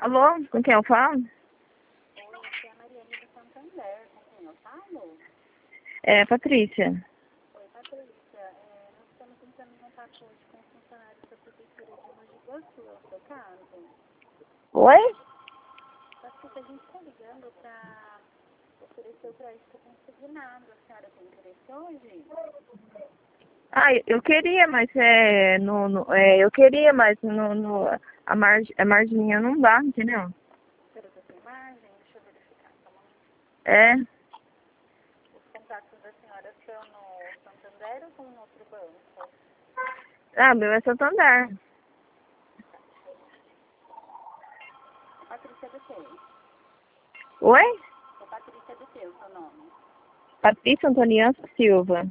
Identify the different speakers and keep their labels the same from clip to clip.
Speaker 1: Alô, com quem eu falo?
Speaker 2: Oi, aqui é a Mariane do Santander, com quem eu falo?
Speaker 1: É, Patrícia.
Speaker 2: Oi, Patrícia. Nós estamos tentando montar hoje com funcionários da Prefeitura de Mogi Guaçu, é o seu caso?
Speaker 1: Oi?
Speaker 2: Patrícia, a gente está ligando para oferecer o crédito consignado. A senhora tem interesse hoje?
Speaker 1: Ah, eu queria, mas eu queria, mas a margem minha não dá, entendeu?
Speaker 2: Pelo que eu tenho imagem, deixa eu verificar só um momento.
Speaker 1: É.
Speaker 2: Os contatos da senhora são no Santander ou são em outro banco?
Speaker 1: Ah, meu é Santander.
Speaker 2: Patrícia do quê?
Speaker 1: Oi?
Speaker 2: É Patrícia do quê, o seu nome?
Speaker 1: Patrícia Antoniana Silva.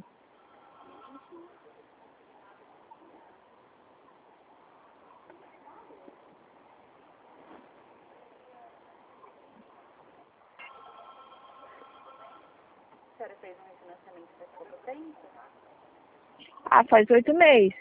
Speaker 2: A senhora fez um refinanciamento faz pouco tempo?
Speaker 1: Ah, faz 8 meses.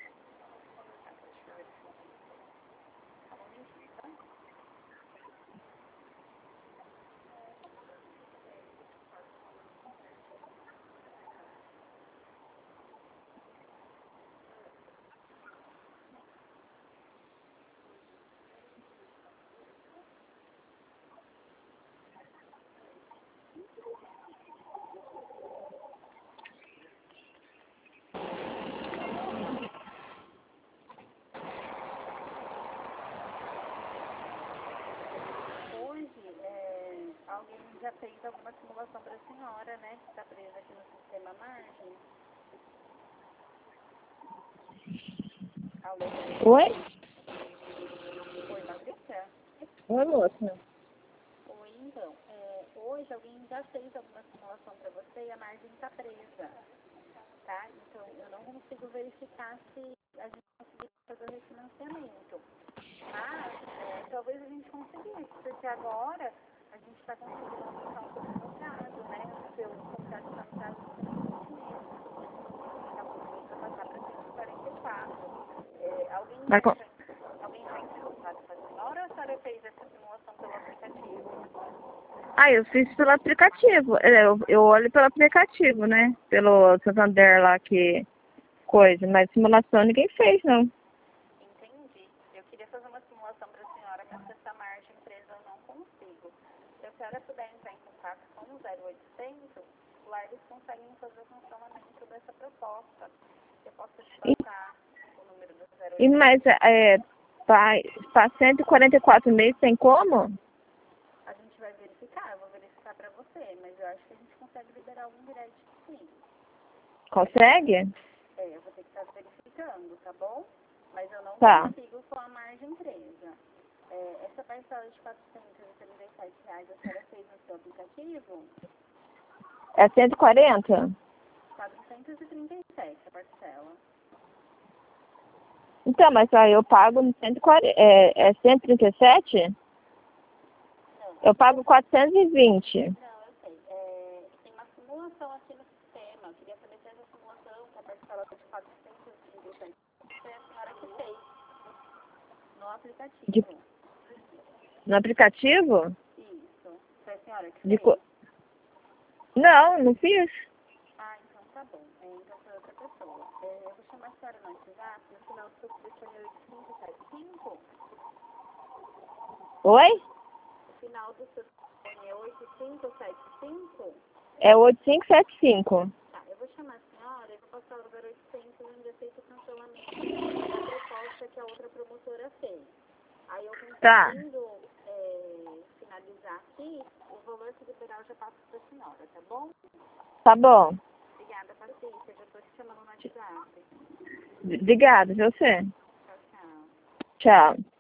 Speaker 2: Hoje, alguém já fez alguma simulação para a senhora, né? Que está presa aqui no sistema margem. Alô?
Speaker 1: Oi?
Speaker 2: Oi, Patrícia?
Speaker 1: Oi, moça.
Speaker 2: Oi, então. Hoje alguém já fez alguma simulação para você e a margem está presa, tá? Então, eu não consigo verificar se a gente conseguir fazer o refinanciamento. Mas, talvez a gente conseguisse, porque agora a gente está conseguindo aumentar um pouquinho o prazo, né? O seu contrato está no prazo de 120 meses. Está conseguindo passar para 144. Alguém
Speaker 1: Mas,
Speaker 2: alguém já entrou em contato com a senhora ou a senhora fez essa simulação pelo aplicativo?
Speaker 1: eu fiz pelo aplicativo. Eu olho pelo aplicativo, né? Pelo Santander lá que coisa. Mas simulação ninguém fez, não.
Speaker 2: Entendi. Eu queria fazer uma simulação para a senhora, mas com essa margem presa eu não consigo. Se a senhora puder entrar em contato com o 0800, lá eles conseguem fazer o funcionamento dessa proposta. Eu posso te passar o número do
Speaker 1: Mas
Speaker 2: 0800.
Speaker 1: para 144 meses tem como?
Speaker 2: A gente vai verificar, eu vou verificar para você, mas eu acho que a gente consegue liberar algum crédito sim.
Speaker 1: Consegue?
Speaker 2: Eu vou ter que estar verificando, tá bom? Mas eu não
Speaker 1: Tá.
Speaker 2: consigo com a margem presa. Essa parcela de R$ 437, a senhora fez no seu aplicativo?
Speaker 1: É 140?
Speaker 2: 437 a parcela.
Speaker 1: Então, mas aí eu pago no 140. É 137?
Speaker 2: Não,
Speaker 1: Eu pago 420.
Speaker 2: não, eu sei. Tem uma simulação aqui no sistema. Eu queria saber se essa simulação, que a parcela de 437, foi a senhora que fez no aplicativo.
Speaker 1: No aplicativo?
Speaker 2: Isso. Foi a senhora que
Speaker 1: De
Speaker 2: fez?
Speaker 1: Não fiz.
Speaker 2: Ah, então tá bom. Então foi outra pessoa. Eu vou chamar a senhora no WhatsApp, no final do seu telefone é 8575.
Speaker 1: Oi?
Speaker 2: O final do seu telefone é 8575.
Speaker 1: É 8575.
Speaker 2: Tá, eu vou chamar a senhora e vou passar o 0800 onde aceita o cancelamento da proposta que a outra promotora fez. Aí eu
Speaker 1: Tá.
Speaker 2: conseguindo finalizar aqui, o valor que liberar eu já passo para a senhora, tá bom?
Speaker 1: Tá bom.
Speaker 2: Obrigada, Patrícia. Já estou te chamando no WhatsApp.
Speaker 1: Obrigada, você.
Speaker 2: Tchau, tchau.
Speaker 1: Tchau.